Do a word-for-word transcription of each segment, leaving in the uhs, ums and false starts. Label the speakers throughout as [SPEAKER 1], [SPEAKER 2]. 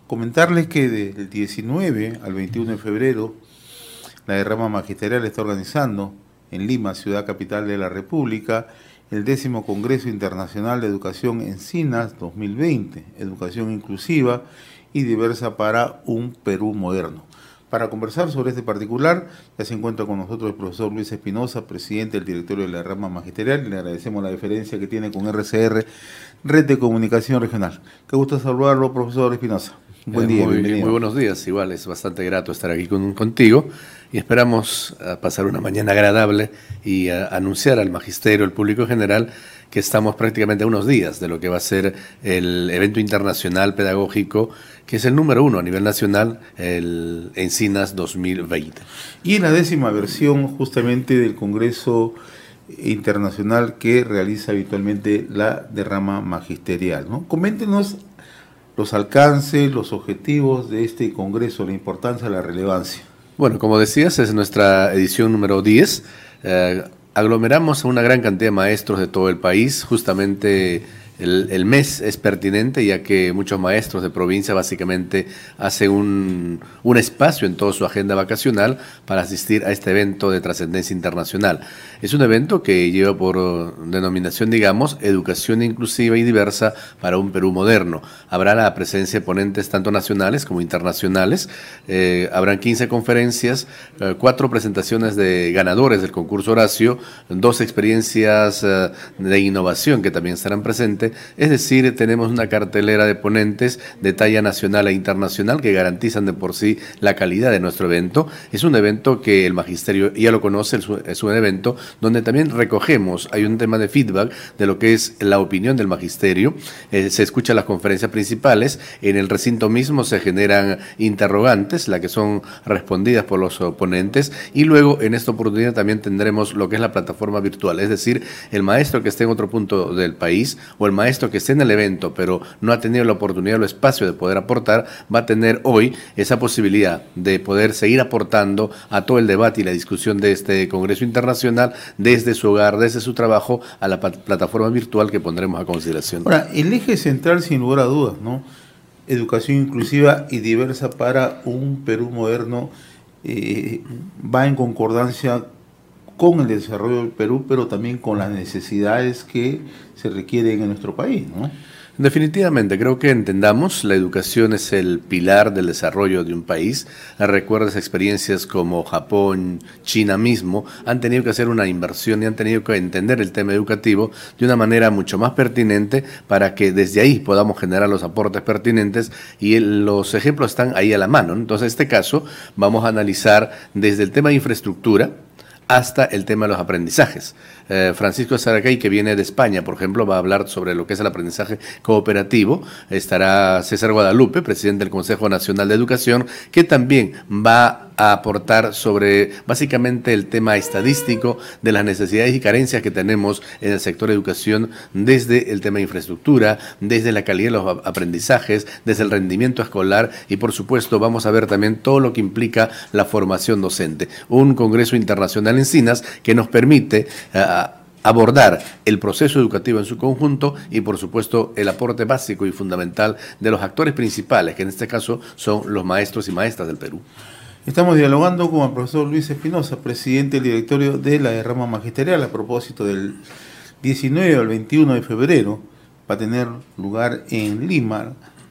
[SPEAKER 1] Comentarles que del diecinueve al veintiuno de febrero la derrama magisterial está organizando en Lima, ciudad capital de la República, el décimo Congreso Internacional de Educación Encinas dos mil veinte, Educación Inclusiva y Diversa para un Perú Moderno. Para conversar sobre este particular, ya se encuentra con nosotros el profesor Luis Espinosa, presidente del directorio de la rama magisterial, y le agradecemos la deferencia que tiene con R C R, Red de Comunicación Regional. Qué gusto saludarlo, profesor Espinosa. Buen día,
[SPEAKER 2] eh, muy,
[SPEAKER 1] bienvenido.
[SPEAKER 2] Muy buenos días, igual es bastante grato estar aquí con, contigo y esperamos uh, pasar una mañana agradable y uh, anunciar al magisterio, al público en general, que estamos prácticamente a unos días de lo que va a ser el evento internacional pedagógico, que es el número uno a nivel nacional, el Encinas dos mil veinte.
[SPEAKER 1] Y en la décima versión justamente del Congreso Internacional que realiza habitualmente la derrama magisterial, ¿no? Coméntenos los alcances, los objetivos de este congreso, la importancia, la relevancia.
[SPEAKER 2] Bueno, como decías, es nuestra edición número diez. Eh, aglomeramos a una gran cantidad de maestros de todo el país. Justamente el, el mes es pertinente, ya que muchos maestros de provincia básicamente hacen un, un espacio en toda su agenda vacacional para asistir a este evento de trascendencia internacional. Es un evento que lleva por denominación, digamos, Educación Inclusiva y Diversa para un Perú Moderno. Habrá la presencia de ponentes tanto nacionales como internacionales. Eh, habrán quince conferencias, eh, cuatro presentaciones de ganadores del concurso Horacio, dos experiencias eh, de innovación que también estarán presentes. Es decir, tenemos una cartelera de ponentes de talla nacional e internacional que garantizan de por sí la calidad de nuestro evento. Es un evento que el magisterio ya lo conoce, es un evento donde también recogemos, hay un tema de feedback de lo que es la opinión del magisterio, eh, se escuchan las conferencias principales, en el recinto mismo se generan interrogantes, las que son respondidas por los ponentes, y luego en esta oportunidad también tendremos lo que es la plataforma virtual, es decir, el maestro que esté en otro punto del país o el maestro que esté en el evento pero no ha tenido la oportunidad o el espacio de poder aportar, va a tener hoy esa posibilidad de poder seguir aportando a todo el debate y la discusión de este Congreso Internacional desde su hogar, desde su trabajo, a la plataforma virtual que pondremos a consideración.
[SPEAKER 1] Ahora, el eje central, sin lugar a dudas, ¿no? Educación inclusiva y diversa para un Perú moderno, eh, va en concordancia con el desarrollo del Perú, pero también con las necesidades que se requieren en nuestro país, ¿no?
[SPEAKER 2] Definitivamente, creo que entendamos, la educación es el pilar del desarrollo de un país. Recuerdas experiencias como Japón, China mismo, han tenido que hacer una inversión y han tenido que entender el tema educativo de una manera mucho más pertinente para que desde ahí podamos generar los aportes pertinentes y el, los ejemplos están ahí a la mano, ¿no? Entonces, en este caso, vamos a analizar desde el tema de infraestructura hasta el tema de los aprendizajes. Eh, Francisco Saracay, que viene de España, por ejemplo, va a hablar sobre lo que es el aprendizaje cooperativo. Estará César Guadalupe, presidente del Consejo Nacional de Educación, que también va a aportar sobre básicamente el tema estadístico de las necesidades y carencias que tenemos en el sector de educación, desde el tema de infraestructura, desde la calidad de los aprendizajes, desde el rendimiento escolar y por supuesto vamos a ver también todo lo que implica la formación docente. Un Congreso Internacional Encinas que nos permite uh, abordar el proceso educativo en su conjunto y por supuesto el aporte básico y fundamental de los actores principales, que en este caso son los maestros y maestras del Perú.
[SPEAKER 1] Estamos dialogando con el profesor Luis Espinosa, presidente del directorio de la derrama magisterial, a propósito del diecinueve al veintiuno de febrero. Va a tener lugar en Lima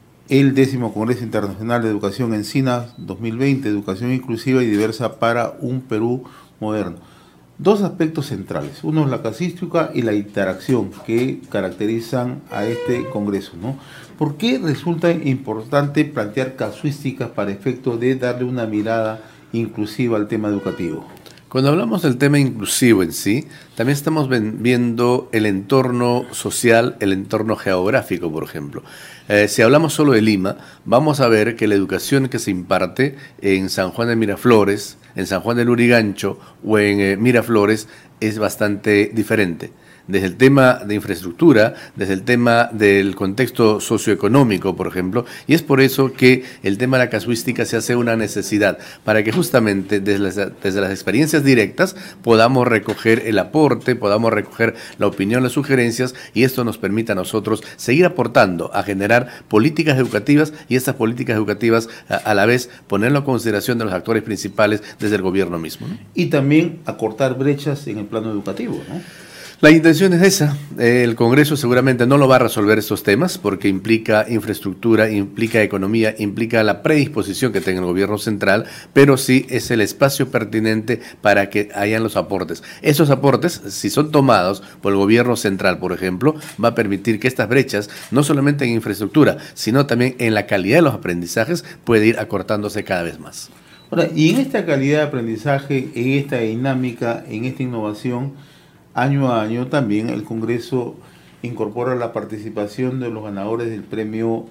[SPEAKER 1] el décimo Congreso Internacional de Educación Encinas dos mil veinte, Educación Inclusiva y Diversa para un Perú Moderno. Dos aspectos centrales, uno es la casuística y la interacción que caracterizan a este congreso, ¿no? ¿Por qué resulta importante plantear casuísticas para efecto de darle una mirada inclusiva al tema educativo?
[SPEAKER 2] Cuando hablamos del tema inclusivo en sí, también estamos viendo el entorno social, el entorno geográfico, por ejemplo. Eh, si hablamos solo de Lima, vamos a ver que la educación que se imparte en San Juan de Miraflores, en San Juan del Lurigancho o en eh, Miraflores es bastante diferente. desde el tema de infraestructura, desde el tema del contexto socioeconómico, por ejemplo, y es por eso que el tema de la casuística se hace una necesidad, para que justamente desde las, desde las experiencias directas podamos recoger el aporte, podamos recoger la opinión, las sugerencias, y esto nos permite a nosotros seguir aportando a generar políticas educativas, y estas políticas educativas a, a la vez ponerlo a consideración de los actores principales desde el gobierno mismo, ¿no?
[SPEAKER 1] Y también acortar brechas en el plano educativo, ¿no?
[SPEAKER 2] La intención es esa. El Congreso seguramente no lo va a resolver estos temas porque implica infraestructura, implica economía, implica la predisposición que tenga el gobierno central, pero sí es el espacio pertinente para que hayan los aportes. Esos aportes, si son tomados por el gobierno central, por ejemplo, va a permitir que estas brechas, no solamente en infraestructura, sino también en la calidad de los aprendizajes, puede ir acortándose cada vez más.
[SPEAKER 1] Ahora, y en esta calidad de aprendizaje, en esta dinámica, en esta innovación, año a año también el Congreso incorpora la participación de los ganadores del Premio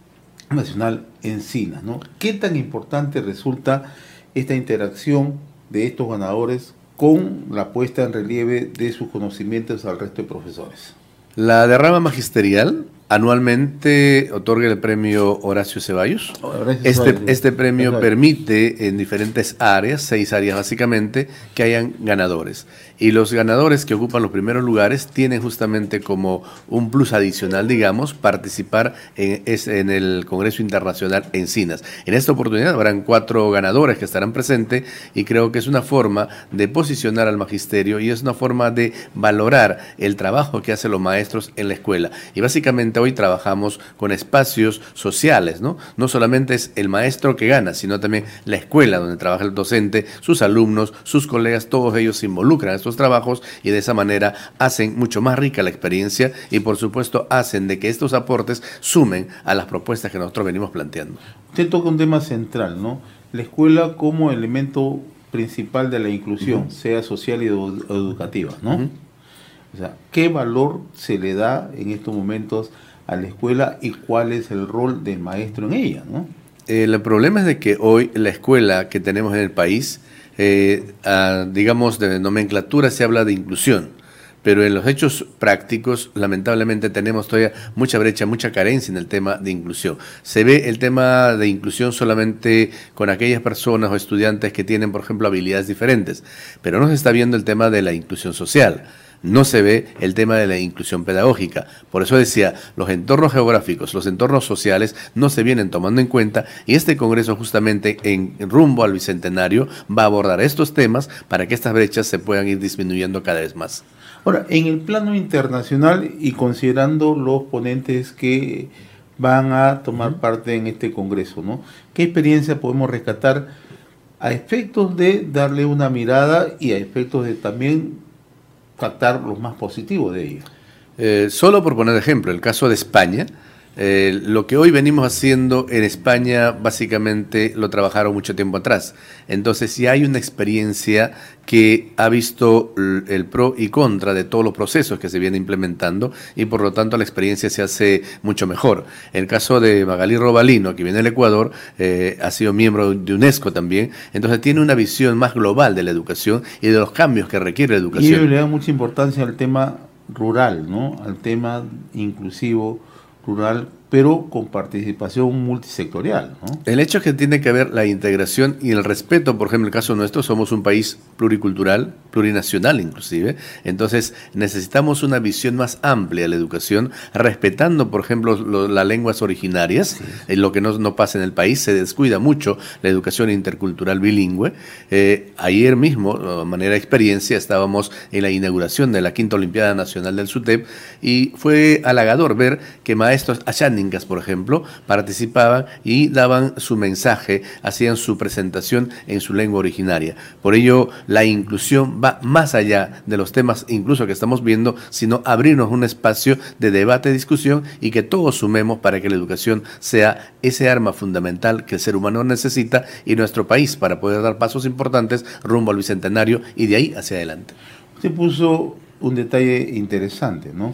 [SPEAKER 1] Nacional Encinas, ¿no? ¿Qué tan importante resulta esta interacción de estos ganadores con la puesta en relieve de sus conocimientos al resto de profesores?
[SPEAKER 2] La derrama magisterial anualmente otorga el premio Horacio Ceballos. Horacio este, Ceballos. Este premio Ceballos. Permite en diferentes áreas, seis áreas básicamente, que hayan ganadores. Y los ganadores que ocupan los primeros lugares tienen justamente como un plus adicional, digamos, participar en, es, en el Congreso Internacional Encinas. En esta oportunidad habrán cuatro ganadores que estarán presentes y creo que es una forma de posicionar al magisterio y es una forma de valorar el trabajo que hacen los maestros en la escuela. Y básicamente hoy trabajamos con espacios sociales, ¿no? No solamente es el maestro que gana, sino también la escuela donde trabaja el docente, sus alumnos, sus colegas, todos ellos se involucran en estos trabajos y de esa manera hacen mucho más rica la experiencia y por supuesto hacen de que estos aportes sumen a las propuestas que nosotros venimos planteando.
[SPEAKER 1] Usted toca un tema central, ¿no? La escuela como elemento principal de la inclusión, uh-huh. sea social y edu- educativa, ¿no? Uh-huh. O sea, ¿qué valor se le da en estos momentos a la escuela y cuál es el rol del maestro en ella, ¿no?
[SPEAKER 2] El problema es de que hoy la escuela que tenemos en el país, eh, a, digamos, de nomenclatura se habla de inclusión, pero en los hechos prácticos, lamentablemente, tenemos todavía mucha brecha, mucha carencia en el tema de inclusión. Se ve el tema de inclusión solamente con aquellas personas o estudiantes que tienen, por ejemplo, habilidades diferentes, pero no se está viendo el tema de la inclusión social. No se ve el tema de la inclusión pedagógica. Por eso decía, los entornos geográficos, los entornos sociales no se vienen tomando en cuenta y este Congreso justamente en rumbo al Bicentenario va a abordar estos temas para que estas brechas se puedan ir disminuyendo cada vez más.
[SPEAKER 1] Ahora, en el plano internacional y considerando los ponentes que van a tomar uh-huh. parte en este Congreso, ¿no? ¿Qué experiencia podemos rescatar a efectos de darle una mirada y a efectos de también captar lo más positivo de ello?
[SPEAKER 2] Eh, solo por poner ejemplo, el caso de España, eh, lo que hoy venimos haciendo en España básicamente lo trabajaron mucho tiempo atrás. Entonces, si hay una experiencia que ha visto el pro y contra de todos los procesos que se vienen implementando y por lo tanto la experiencia se hace mucho mejor. El caso de Magalí Robalino, que viene del Ecuador, eh, ha sido miembro de UNESCO también, entonces tiene una visión más global de la educación y de los cambios que requiere la educación.
[SPEAKER 1] Y ellos le dan mucha importancia al tema rural, ¿no? Al tema inclusivo rural, pero con participación multisectorial, ¿no?
[SPEAKER 2] El hecho es que tiene que haber la integración y el respeto. Por ejemplo, en el caso nuestro, somos un país pluricultural, plurinacional inclusive, entonces necesitamos una visión más amplia de la educación, respetando, por ejemplo, lo, las lenguas originarias, sí. eh, lo que no, no pasa en el país, se descuida mucho la educación intercultural bilingüe. Eh, ayer mismo, de manera de experiencia, estábamos en la inauguración de la quinta Olimpiada Nacional del SUTEP y fue halagador ver que maestros allá por ejemplo, participaban y daban su mensaje, hacían su presentación en su lengua originaria. Por ello, la inclusión va más allá de los temas incluso que estamos viendo, sino abrirnos un espacio de debate, discusión y que todos sumemos para que la educación sea ese arma fundamental que el ser humano necesita y nuestro país para poder dar pasos importantes rumbo al Bicentenario y de ahí hacia adelante.
[SPEAKER 1] Usted puso un detalle interesante, ¿no?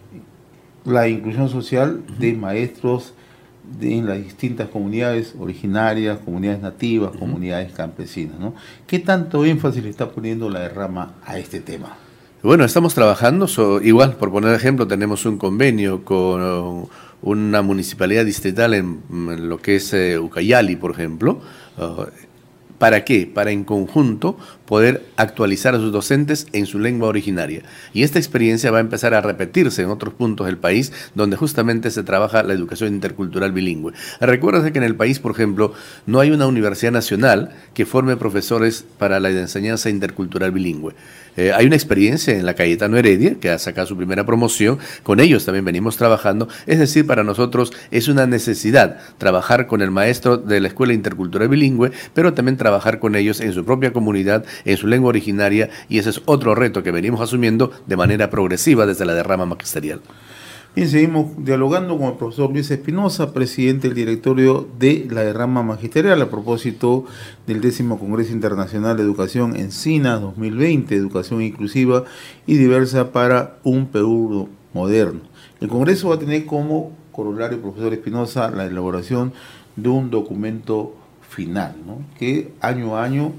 [SPEAKER 1] La inclusión social de maestros de, en las distintas comunidades originarias, comunidades nativas, uh-huh. comunidades campesinas, ¿no? ¿Qué tanto énfasis le está poniendo la derrama a este tema?
[SPEAKER 2] Bueno, estamos trabajando, so, igual, por poner ejemplo, tenemos un convenio con una municipalidad distrital en, en lo que es eh, Ucayali, por ejemplo. Uh, ¿Para qué? Para en conjunto poder actualizar a sus docentes en su lengua originaria. Y esta experiencia va a empezar a repetirse en otros puntos del país donde justamente se trabaja la educación intercultural bilingüe. Recuerda que en el país, por ejemplo, no hay una universidad nacional que forme profesores para la enseñanza intercultural bilingüe. Eh, hay una experiencia en la Cayetano Heredia, que ha sacado su primera promoción, con ellos también venimos trabajando, es decir, para nosotros es una necesidad trabajar con el maestro de la Escuela Intercultural Bilingüe, pero también trabajar con ellos en su propia comunidad, en su lengua originaria, y ese es otro reto que venimos asumiendo de manera progresiva desde la derrama magisterial.
[SPEAKER 1] Bien, seguimos dialogando con el profesor Luis Espinosa, presidente del directorio de la derrama magisterial, a propósito del décimo Congreso Internacional de Educación Encinas dos mil veinte, Educación Inclusiva y Diversa para un Perú Moderno. El Congreso va a tener como corolario, profesor Espinosa, la elaboración de un documento final, ¿no?, que año a año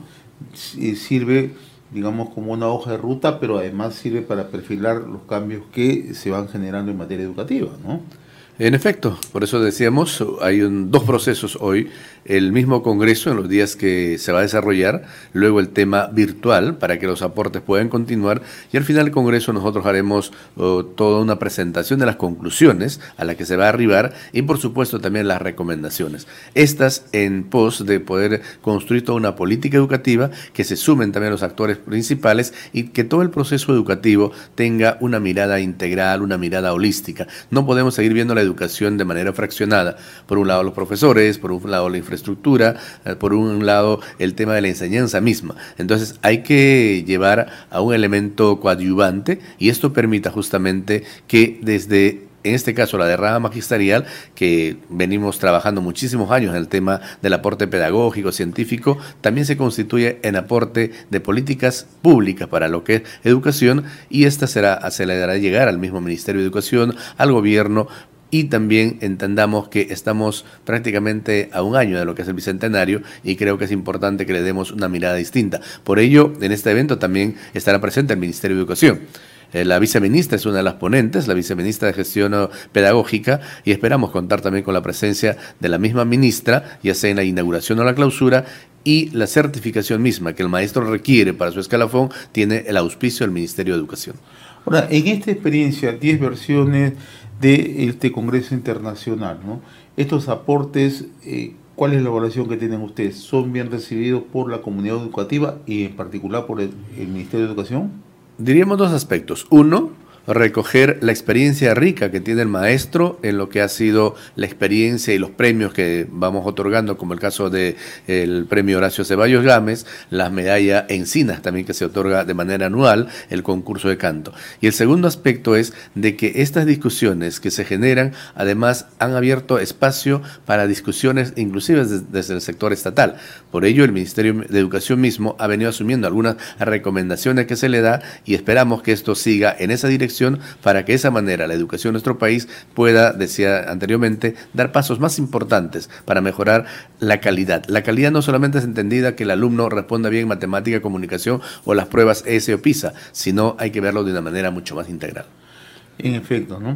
[SPEAKER 1] sirve, digamos, como una hoja de ruta, pero además sirve para perfilar los cambios que se van generando en materia educativa, ¿no?
[SPEAKER 2] En efecto, por eso decíamos, hay un, dos procesos hoy, el mismo Congreso en los días que se va a desarrollar, luego el tema virtual para que los aportes puedan continuar y al final del Congreso nosotros haremos uh, toda una presentación de las conclusiones a las que se va a arribar y por supuesto también las recomendaciones. Estas en pos de poder construir toda una política educativa, que se sumen también los actores principales y que todo el proceso educativo tenga una mirada integral, una mirada holística. No podemos seguir viendo la educación de manera fraccionada. Por un lado los profesores, por un lado la infraestructura, eh, por un lado el tema de la enseñanza misma. Entonces hay que llevar a un elemento coadyuvante y esto permita justamente que desde, en este caso la derrama magisterial, que venimos trabajando muchísimos años en el tema del aporte pedagógico, científico, también se constituye en aporte de políticas públicas para lo que es educación y esta será, se le dará llegar al mismo Ministerio de Educación, al gobierno. Y también entendamos que estamos prácticamente a un año de lo que es el Bicentenario y creo que es importante que le demos una mirada distinta. Por ello, en este evento también estará presente el Ministerio de Educación. Eh, la viceministra es una de las ponentes, la viceministra de Gestión Pedagógica, y esperamos contar también con la presencia de la misma ministra, ya sea en la inauguración o la clausura, y la certificación misma que el maestro requiere para su escalafón tiene el auspicio del Ministerio de Educación.
[SPEAKER 1] Ahora, en esta experiencia, diez versiones de este Congreso Internacional, ¿no? Estos aportes, eh, ¿cuál es la evaluación que tienen ustedes? ¿Son bien recibidos por la comunidad educativa y en particular por el, el Ministerio de Educación?
[SPEAKER 2] Diríamos dos aspectos. Uno, recoger la experiencia rica que tiene el maestro en lo que ha sido la experiencia y los premios que vamos otorgando, como el caso del premio Horacio Ceballos Gámez, las medallas Encinas también que se otorga de manera anual, el concurso de canto. Y el segundo aspecto es de que estas discusiones que se generan, además han abierto espacio para discusiones inclusive desde, desde el sector estatal. Por ello, el Ministerio de Educación mismo ha venido asumiendo algunas recomendaciones que se le da y esperamos que esto siga en esa dirección para que de esa manera la educación en nuestro país pueda, decía anteriormente, dar pasos más importantes para mejorar la calidad. La calidad no solamente es entendida que el alumno responda bien en matemática, comunicación o las pruebas E S O PISA, sino hay que verlo de una manera mucho más integral.
[SPEAKER 1] En efecto, ¿no?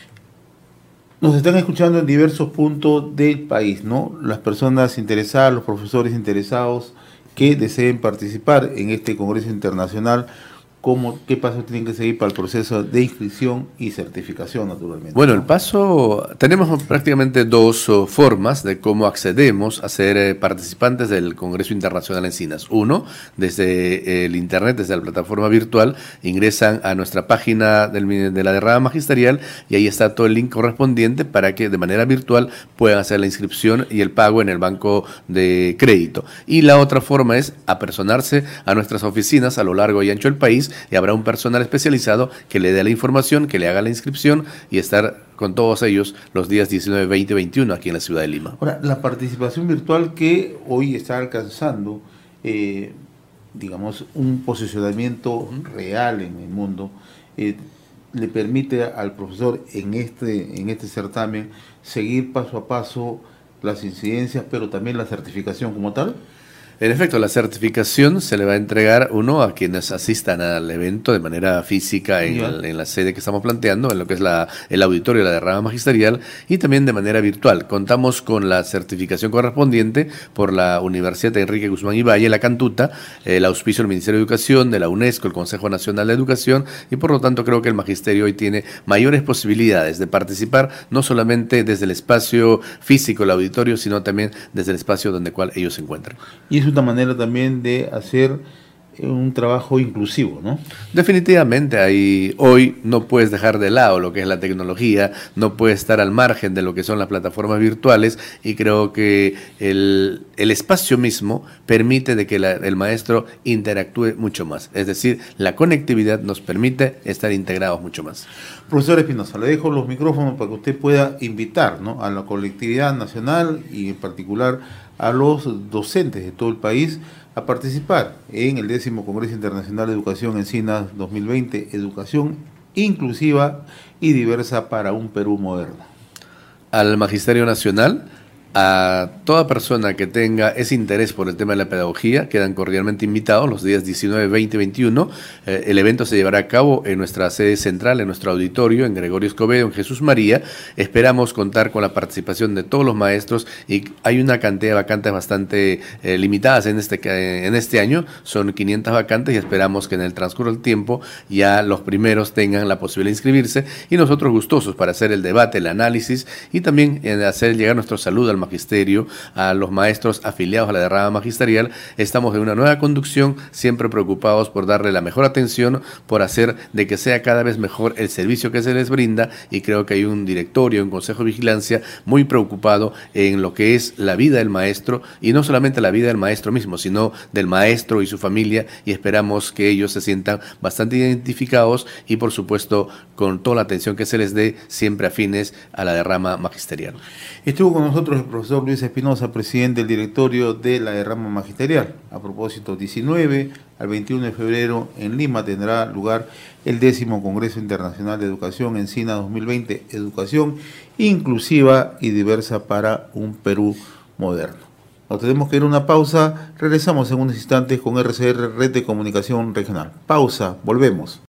[SPEAKER 1] Nos están escuchando en diversos puntos del país, ¿no? Las personas interesadas, los profesores interesados que deseen participar en este Congreso Internacional, ¿cómo, qué pasos tienen que seguir para el proceso de inscripción y certificación, naturalmente? Bueno, el paso, tenemos prácticamente dos uh, formas de cómo accedemos a ser eh, participantes del Congreso Internacional Encinas. Uno, desde eh, el internet, desde la plataforma virtual, ingresan a nuestra página del, de la derrama magisterial y ahí está todo el link correspondiente para que de manera virtual puedan hacer la inscripción y el pago en el banco de crédito. Y la otra forma es apersonarse a nuestras oficinas a lo largo y ancho del país, y habrá un personal especializado que le dé la información, que le haga la inscripción y estar con todos ellos los días diecinueve, veinte y veintiuno aquí en la ciudad de Lima. Ahora, la participación virtual que hoy está alcanzando, eh, digamos, un posicionamiento real en el mundo, eh, le permite al profesor en este, en este certamen seguir paso a paso las incidencias, pero también la certificación como tal.
[SPEAKER 2] En efecto, la certificación se le va a entregar, uno, a quienes asistan al evento de manera física en, el, en la sede que estamos planteando, en lo que es la, el auditorio de la derrama magisterial, y también de manera virtual. Contamos con la certificación correspondiente por la Universidad de Enrique Guzmán y Valle, la Cantuta, el auspicio del Ministerio de Educación, de la UNESCO, el Consejo Nacional de Educación, y por lo tanto creo que el magisterio hoy tiene mayores posibilidades de participar, no solamente desde el espacio físico, el auditorio, sino también desde el espacio donde cual ellos se encuentran.
[SPEAKER 1] Y es una manera también de hacer un trabajo inclusivo, ¿no?
[SPEAKER 2] Definitivamente, ahí hoy no puedes dejar de lado lo que es la tecnología, no puedes estar al margen de lo que son las plataformas virtuales, y creo que el, el espacio mismo permite de que la, el maestro interactúe mucho más. Es decir, la conectividad nos permite estar integrados mucho más.
[SPEAKER 1] Profesor Espinosa, le dejo los micrófonos para que usted pueda invitar, ¿no?, a la colectividad nacional y en particular a los docentes de todo el país a participar en el décimo Congreso Internacional de Educación Encinas dos mil veinte, Educación Inclusiva y Diversa para un Perú Moderno.
[SPEAKER 2] Al Magisterio Nacional, a toda persona que tenga ese interés por el tema de la pedagogía, quedan cordialmente invitados los días diecinueve, veinte y veintiuno. Eh, el evento se llevará a cabo en nuestra sede central, en nuestro auditorio, en Gregorio Escobedo, en Jesús María. Esperamos contar con la participación de todos los maestros, y hay una cantidad de vacantes bastante eh, limitadas en este, eh, en este año. Son quinientas vacantes, y esperamos que en el transcurso del tiempo ya los primeros tengan la posibilidad de inscribirse, y nosotros gustosos para hacer el debate, el análisis, y también eh, hacer llegar nuestro saludo al magisterio, a los maestros afiliados a la derrama magisterial. Estamos en una nueva conducción, siempre preocupados por darle la mejor atención, por hacer de que sea cada vez mejor el servicio que se les brinda, y creo que hay un directorio, un consejo de vigilancia muy preocupado en lo que es la vida del maestro, y no solamente la vida del maestro mismo, sino del maestro y su familia, y esperamos que ellos se sientan bastante identificados y por supuesto con toda la atención que se les dé, siempre afines a la derrama magisterial.
[SPEAKER 1] Estuvo con nosotros el profesor Luis Espinosa, presidente del directorio de la derrama magisterial. A propósito, diecinueve al veintiuno de febrero en Lima tendrá lugar el décimo Congreso Internacional de Educación Encinas dos mil veinte, Educación Inclusiva y Diversa para un Perú Moderno. Nos tenemos que ir a una pausa, regresamos en unos instantes con R C R, Red de Comunicación Regional. Pausa, volvemos.